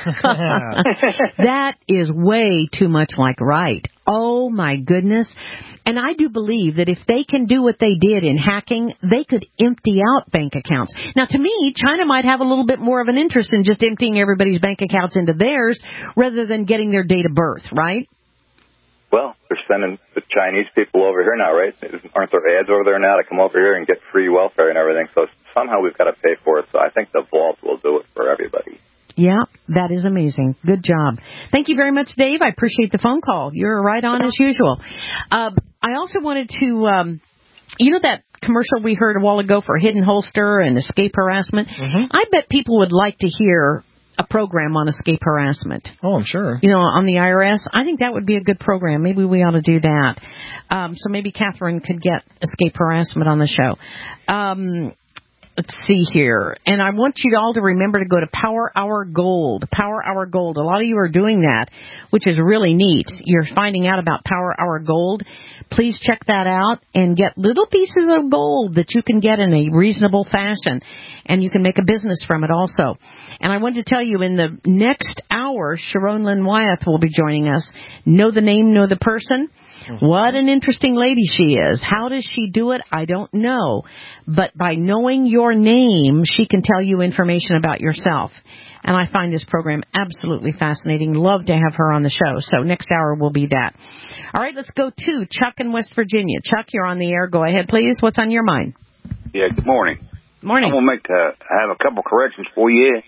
That is way too much like right. Oh, my goodness. And I do believe that if they can do what they did in hacking, they could empty out bank accounts. Now, to me, China might have a little bit more of an interest in just emptying everybody's bank accounts into theirs rather than getting their date of birth, right? Well, they're sending the Chinese people over here now, right? Aren't there ads over there now to come over here and get free welfare and everything? So somehow we've got to pay for it. So I think the vault will do it for everybody. Yeah, that is amazing. Good job. Thank you very much, Dave. I appreciate the phone call. You're right on as usual. I also wanted to, that commercial we heard a while ago for Hidden Holster and escape harassment? I bet people would like to hear a program on escape harassment. Oh, I'm sure. On the IRS. I think that would be a good program. Maybe we ought to do that. So maybe Catherine could get escape harassment on the show. Let's see here. And I want you all to remember to go to Power Hour Gold. Power Hour Gold. A lot of you are doing that, which is really neat. You're finding out about Power Hour Gold. Please check that out and get little pieces of gold that you can get in a reasonable fashion. And you can make a business from it also. And I wanted to tell you, in the next hour, Sharon Lynn Wyeth will be joining us. Know the name, know the person. What an interesting lady she is. How does she do it? I don't know. But by knowing your name, she can tell you information about yourself. And I find this program absolutely fascinating. Love to have her on the show. So next hour will be that. All right, let's go to Chuck in West Virginia. Chuck, you're on the air. Go ahead, please. What's on your mind? Yeah, good morning. Morning. I'm going to have a couple corrections for you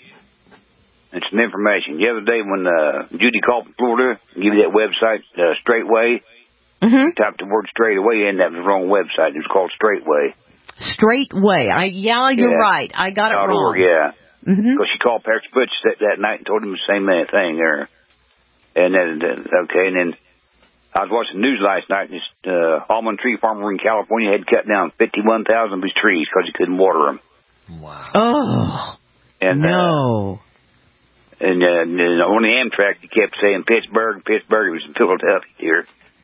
and some information. The other day when Judy called from Florida, give you that website, Straightway. Typed the word straight away in, that was the wrong website. It was called Straightway. Straightway. You're right. I got it wrong. Yeah. Because she called Patrick Butch that night and told him the same thing there. And then, and then I was watching the news last night, and this almond tree farmer in California had cut down 51,000 of his trees because he couldn't water them. Wow. Oh. And, no. And on the Amtrak, he kept saying Pittsburgh. It was in Philadelphia here.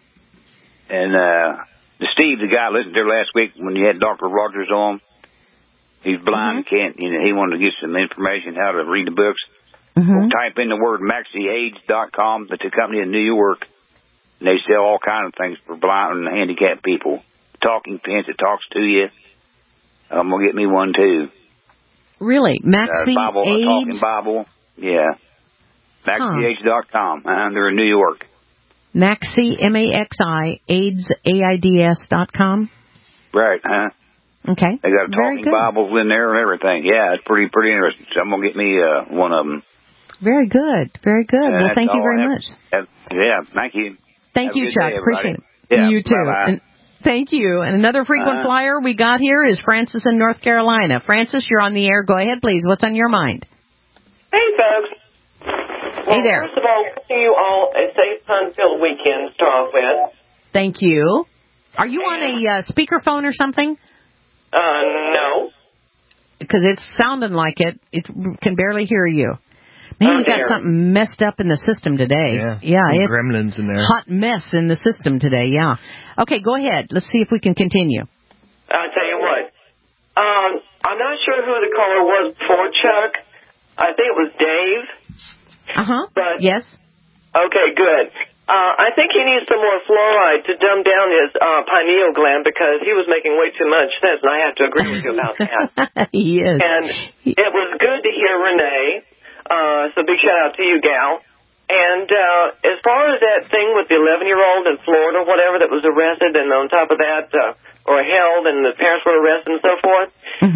And Steve, the guy I listened to last week when you had Dr. Rogers on, he's blind and can't, he wanted to get some information how to read the books. Type in the word MaxiAids.com. That's a company in New York, and they sell all kinds of things for blind and handicapped people. Talking pens that talks to you. I'm going to get me one, too. Really? MaxiAids? A talking Bible. Yeah. MaxiAids.com. They're in New York. Maxi, M-A-X-I, AIDS, AIDS.com? Right, Okay. They got talking Bibles in there and everything. Yeah, it's pretty interesting. So I'm going to get me one of them. Very good. Very good. Well, thank you very much. Yeah, thank you. Thank you, Chuck. Appreciate it. Yeah, you too. bye-bye. Thank you. And another frequent flyer we got here is Francis in North Carolina. Francis, you're on the air. Go ahead, please. What's on your mind? Hey, folks. Hey there. First of all, wishing you all a safe, fun-filled weekend to start off with. Thank you. Are you on a speakerphone or something? No. Because it's sounding like it. It can barely hear you. Man, we got something messed up in the system today. Yeah, some it's gremlins in there. Hot mess in the system today, yeah. Okay, go ahead. Let's see if we can continue. I'll tell you what. I'm not sure who the caller was before, Chuck. I think it was Dave. But yes. Okay, good. I think he needs some more fluoride to dumb down his pineal gland because he was making way too much sense, and I have to agree with you about that. He is. And it was good to hear Renee. So big shout out to you, gal. And as far as that thing with the 11-year-old in Florida, whatever, that was arrested, and on top of that, or held, and the parents were arrested and so forth.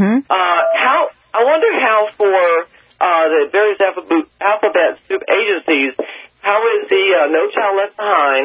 I wonder how for the various alphabet soup agencies, how is the No Child Left Behind,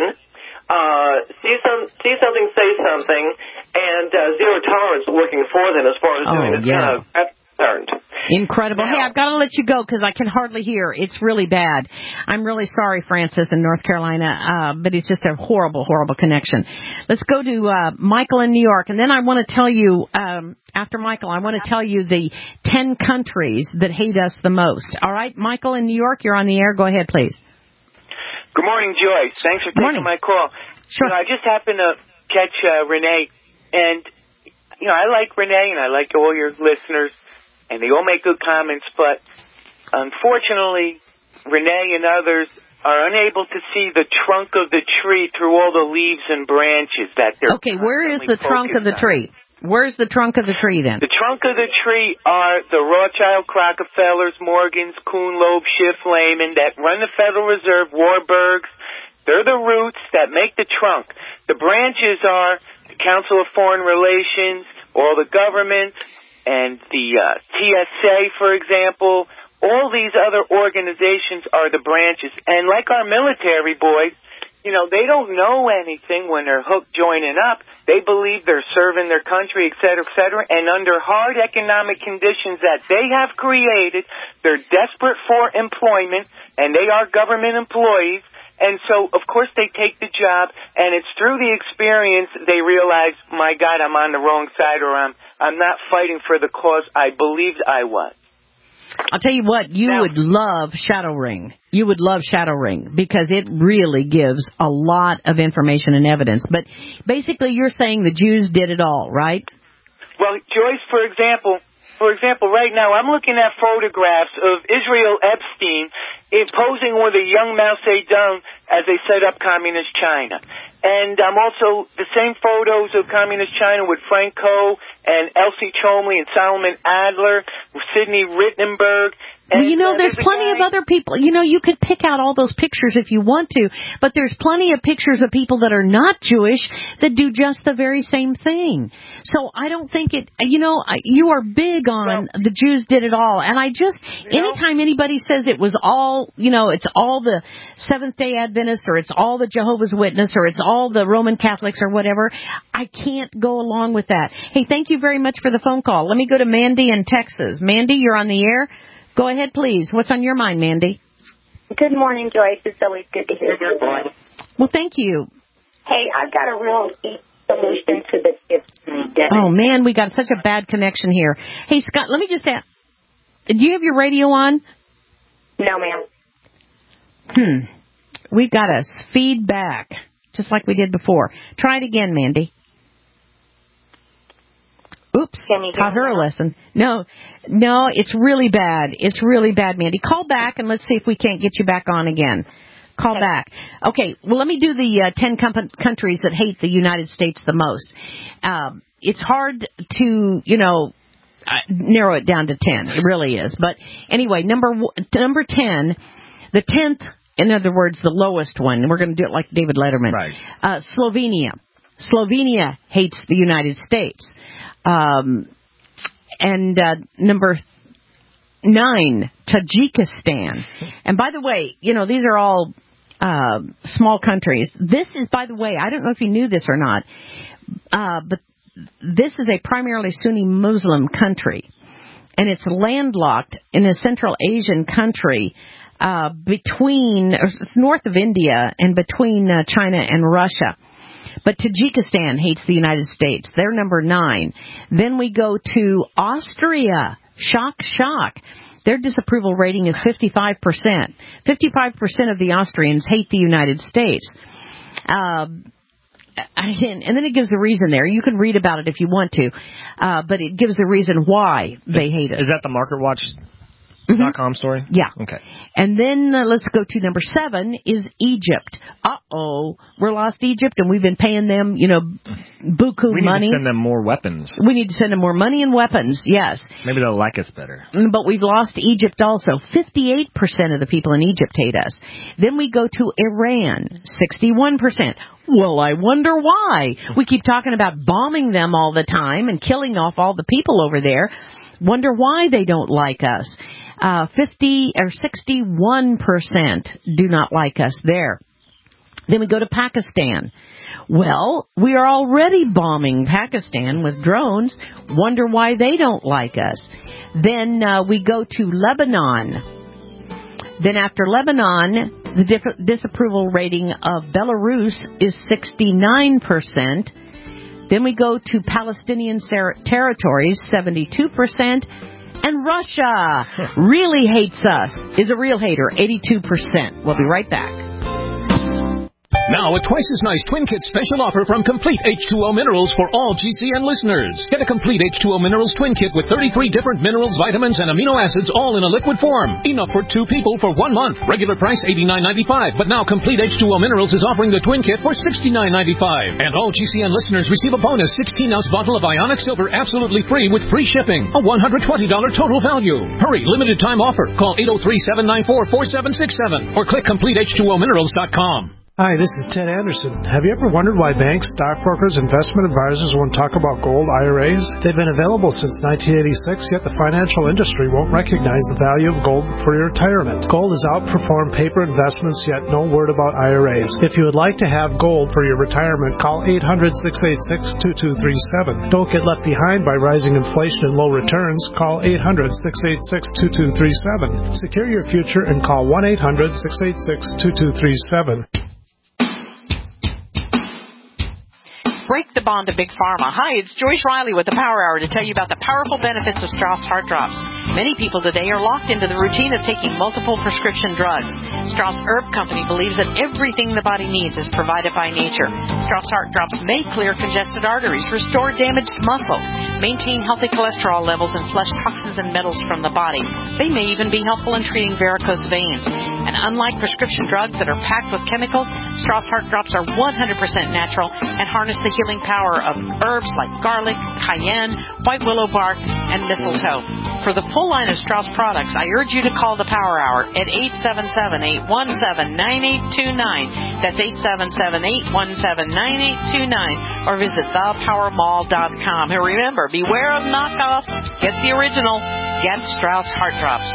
see something, say something, and zero tolerance working for them as far as doing this kind of concerned. Incredible. Hey, I've got to let you go because I can hardly hear. It's really bad. I'm really sorry, Francis, in North Carolina, but it's just a horrible, horrible connection. Let's go to Michael in New York, and then I want to tell you, after Michael, I want to tell you the 10 countries that hate us the most. All right, Michael in New York, you're on the air. Go ahead, please. Good morning, Joyce. Thanks for taking my call. Sure. I just happened to catch Renee, and, I like Renee, and I like all your listeners, and they all make good comments, but unfortunately, Renee and others are unable to see the trunk of the tree through all the leaves and branches that they're Okay, where is the trunk of the tree? Where's the trunk of the tree, then? The trunk of the tree are the Rothschild, Rockefellers, Morgans, Kuhn, Loeb, Schiff, Lehman that run the Federal Reserve, Warburgs. They're the roots that make the trunk. The branches are the Council of Foreign Relations, all the governments, and the TSA, for example. All these other organizations are the branches. And like our military boys, they don't know anything when they're hooked joining up. They believe they're serving their country, et cetera, and under hard economic conditions that they have created, they're desperate for employment, and they are government employees. And so, of course, they take the job, and it's through the experience they realize, my God, I'm on the wrong side, or I'm not fighting for the cause I believed I was. I'll tell you what, you would love Shadow Ring. You would love Shadow Ring because it really gives a lot of information and evidence. But basically, you're saying the Jews did it all, right? Well, Joyce, for example, right now I'm looking at photographs of Israel Epstein posing with a young Mao Zedong as they set up Communist China. And also the same photos of Communist China with Frank Coe and Elsie Chomley and Solomon Adler, Sidney Rittenberg. And, there's plenty of other people. You could pick out all those pictures if you want to, but there's plenty of pictures of people that are not Jewish that do just the very same thing. So I don't think you are big on the Jews did it all. And anytime anybody says it was all, it's all the Seventh-day Adventists or it's all the Jehovah's Witness or it's all the Roman Catholics or whatever, I can't go along with that. Hey, thank you very much for the phone call. Let me go to Mandy in Texas. Mandy, you're on the air. Go ahead, please. What's on your mind, Mandy? Good morning, Joyce. It's always good to hear your voice. Well, thank you. Hey, I've got a real easy solution to the pandemic. Oh, man, we got such a bad connection here. Hey, Scott, let me just ask, do you have your radio on? No, ma'am. We've got a feedback, just like we did before. Try it again, Mandy. Oops, taught her a lesson. No, it's really bad. It's really bad, Mandy. Call back and let's see if we can't get you back on again. Call back. Okay, well, let me do the 10 countries that hate the United States the most. It's hard to, narrow it down to 10. It really is. But anyway, number 10, the 10th, in other words, the lowest one. We're going to do it like David Letterman. Right. Slovenia. Slovenia hates the United States. And number 9, Tajikistan. And by the way, these are all small countries. This is, by the way, I don't know if you knew this or not, but this is a primarily Sunni Muslim country. And it's landlocked in a Central Asian country it's north of India and between China and Russia. But Tajikistan hates the United States. They're number 9. Then we go to Austria. Shock, shock. Their disapproval rating is 55%. 55% of the Austrians hate the United States. And then it gives a reason there. You can read about it if you want to. But it gives a reason why they hate us. Is that the MarketWatch.com story? Yeah. Okay. And then let's go to number 7 is Egypt. We're lost Egypt, and we've been paying them, buku We need money. to send them more weapons. We need to send them more money and weapons, yes. Maybe they'll like us better. But we've lost Egypt also. 58% of the people in Egypt hate us. Then we go to Iran, 61%. Well, I wonder why. We keep talking about bombing them all the time and killing off all the people over there. Wonder why they don't like us. 61% do not like us there. Then we go to Pakistan. Well, we are already bombing Pakistan with drones. Wonder why they don't like us. Then we go to Lebanon. Then after Lebanon, the disapproval rating of Belarus is 69%. Then we go to Palestinian territories, 72%. And Russia really hates us, is a real hater, 82%. We'll be right back. Now, a twice as nice Twin Kit special offer from Complete H2O Minerals for all GCN listeners. Get a Complete H2O Minerals Twin Kit with 33 different minerals, vitamins, and amino acids all in a liquid form. Enough for 2 people for 1 month. Regular price $89.95, but now Complete H2O Minerals is offering the Twin Kit for $69.95. And all GCN listeners receive a bonus 16-ounce bottle of Ionic Silver absolutely free with free shipping. A $120 total value. Hurry, limited time offer. Call 803-794-4767 or click CompleteH2OMinerals.com. Hi, this is Ted Anderson. Have you ever wondered why banks, stockbrokers, investment advisors won't talk about gold IRAs? They've been available since 1986, yet the financial industry won't recognize the value of gold for your retirement. Gold has outperformed paper investments, yet no word about IRAs. If you would like to have gold for your retirement, call 800-686-2237. Don't get left behind by rising inflation and low returns. Call 800-686-2237. Secure your future and call 1-800-686-2237. Break the bond to Big Pharma. Hi, it's Joyce Riley with the Power Hour to tell you about the powerful benefits of Strauss Heart Drops. Many people today are locked into the routine of taking multiple prescription drugs. Strauss Herb Company believes that everything the body needs is provided by nature. Strauss Heart Drops may clear congested arteries, restore damaged muscle, maintain healthy cholesterol levels, and flush toxins and metals from the body. They may even be helpful in treating varicose veins. And unlike prescription drugs that are packed with chemicals, Strauss Heart Drops are 100% natural and harness the healing power of herbs like garlic, cayenne, white willow bark, and mistletoe. For the full line of Strauss products, I urge you to call the Power Hour at 877-817-9829. That's 877-817-9829. Or visit thepowermall.com. And remember, beware of knockoffs. Get the original. Get Strauss Heart Drops.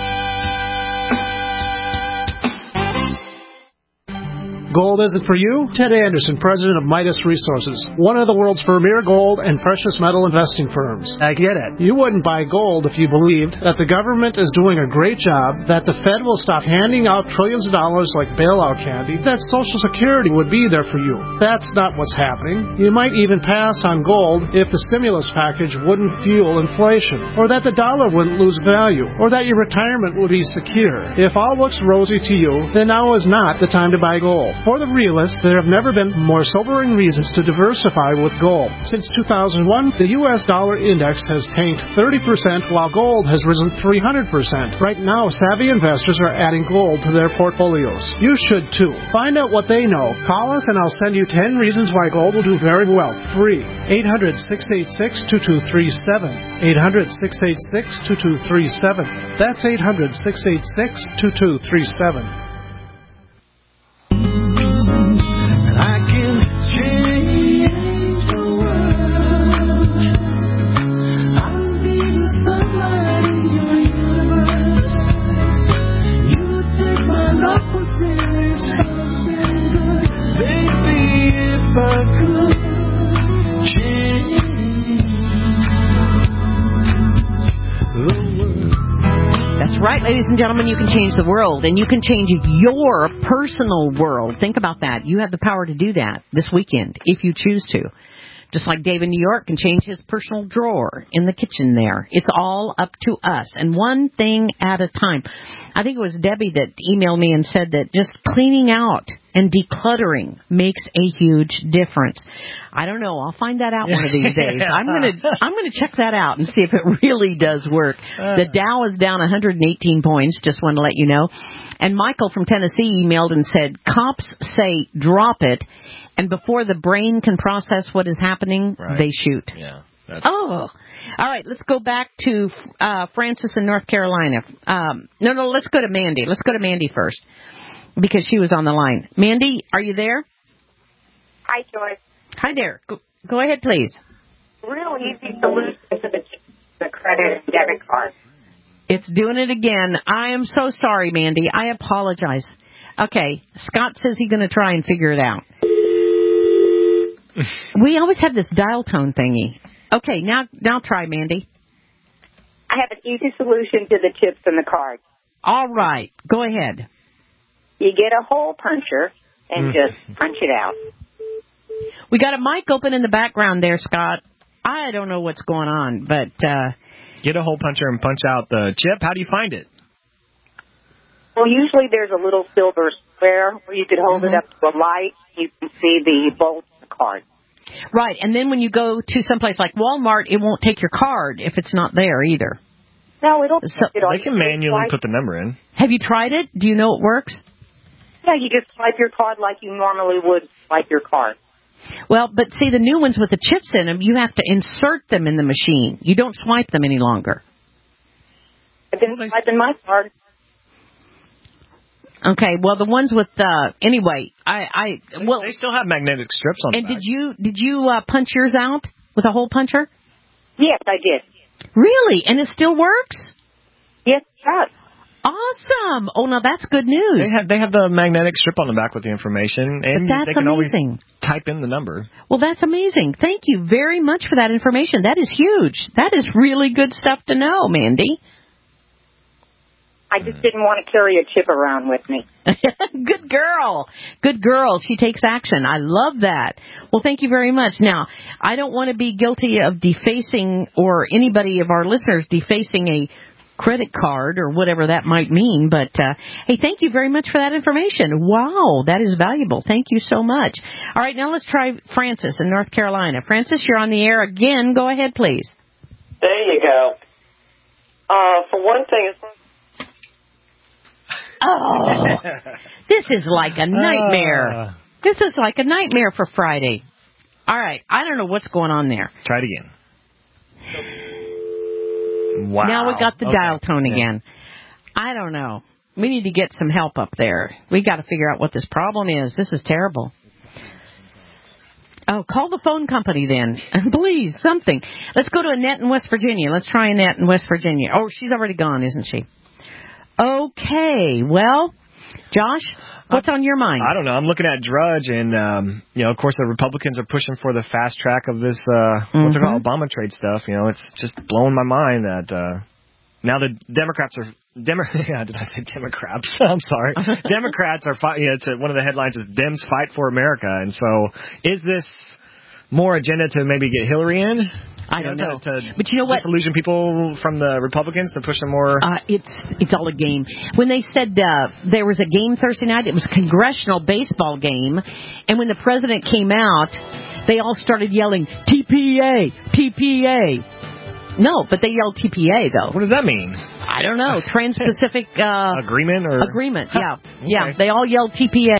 Gold isn't for you? Ted Anderson, president of Midas Resources, one of the world's premier gold and precious metal investing firms. I get it. You wouldn't buy gold if you believed that the government is doing a great job, that the Fed will stop handing out trillions of dollars like bailout candy, that Social Security would be there for you. That's not what's happening. You might even pass on gold if the stimulus package wouldn't fuel inflation, or that the dollar wouldn't lose value, or that your retirement would be secure. If all looks rosy to you, then now is not the time to buy gold. For the realists, there have never been more sobering reasons to diversify with gold. Since 2001, the U.S. dollar index has tanked 30%, while gold has risen 300%. Right now, savvy investors are adding gold to their portfolios. You should too. Find out what they know. Call us and I'll send you 10 reasons why gold will do very well. Free. 800-686-2237. 800-686-2237. That's 800-686-2237. Right, right, ladies and gentlemen, you can change the world, and you can change your personal world. Think about that. You have the power to do that this weekend if you choose to. Just like Dave in New York can change his personal drawer in the kitchen there. It's all up to us, and one thing at a time. I think it was Debbie that emailed me and said that just cleaning out and decluttering makes a huge difference. I don't know. I'll find that out one of these days. I'm gonna check that out and see if it really does work. The Dow is down 118 points. Just want to let you know. And Michael from Tennessee emailed and said, cops say drop it. And before the brain can process what is happening, they shoot. Yeah. All right. Let's go back to Francis in North Carolina. No, let's go to Mandy. Let's go to Mandy first because she was on the line. Mandy, are you there? Hi, Joyce. Hi there. Go ahead, please. Real easy solution to the credit and debit card. It's doing it again. I am so sorry, Mandy. I apologize. Okay. Scott says he's going to try and figure it out. We always have this dial tone thingy. Okay, now try, Mandy. I have an easy solution to the chips in the card. All right, go ahead. You get a hole puncher and just punch it out. We got a mic open in the background there, Scott. I don't know what's going on, but... Get a hole puncher and punch out the chip. How do you find it? Well, usually there's a little silver square where you could hold it up to a light. You can see the bolt in the card. Right, and then when you go to someplace like Walmart, it won't take your card if it's not there either. No, it'll... They can manually put the number in. Have you tried it? Do you know it works? Yeah, you just swipe your card like you normally would swipe your card. Well, but see, the new ones with the chips in them, you have to insert them in the machine. You don't swipe them any longer. I've been swiping my card. Okay, well, the ones with anyway, they still have magnetic strips on. And did you punch yours out with a hole puncher? Yes, I did. Really? And it still works? Yes, it does. Awesome! Oh, now that's good news. They have the magnetic strip on the back with the information, and they can always type in the number. Well, that's amazing. Thank you very much for that information. That is huge. That is really good stuff to know, Mandy. I just didn't want to carry a chip around with me. Good girl. Good girl. She takes action. I love that. Well, thank you very much. Now, I don't want to be guilty of defacing or anybody of our listeners defacing a credit card or whatever that might mean. But, hey, thank you very much for that information. Wow, that is valuable. Thank you so much. All right, now let's try Francis in North Carolina. Francis, you're on the air again. Go ahead, please. There you go. For one thing, oh, this is like a nightmare. This is like a nightmare for Friday. All right, I don't know what's going on there. Try it again. Wow. Now we got the dial tone again. I don't know. We need to get some help up there. We got to figure out what this problem is. This is terrible. Oh, call the phone company then. Please, something. Let's go to Annette in West Virginia. Let's try Annette in West Virginia. Oh, she's already gone, isn't she? Okay. Well, Josh, what's on your mind? I don't know. I'm looking at Drudge, and, of course, the Republicans are pushing for the fast track of this, what's it called, Obama trade stuff. You know, it's just blowing my mind that now the Democrats are... did I say Democrats? I'm sorry. Democrats are fighting. It's one of the headlines is Dems fight for America. And so is this more agenda to maybe get Hillary in? I don't know. But you know what? Disillusion people from the Republicans to push them more? It's all a game. When they said there was a game Thursday night, it was a congressional baseball game. And when the president came out, they all started yelling, TPA, TPA. No, but they yelled TPA, though. What does that mean? I don't know. Trans-Pacific... Agreement? Agreement, yeah. Okay. Yeah, they all yelled TPA.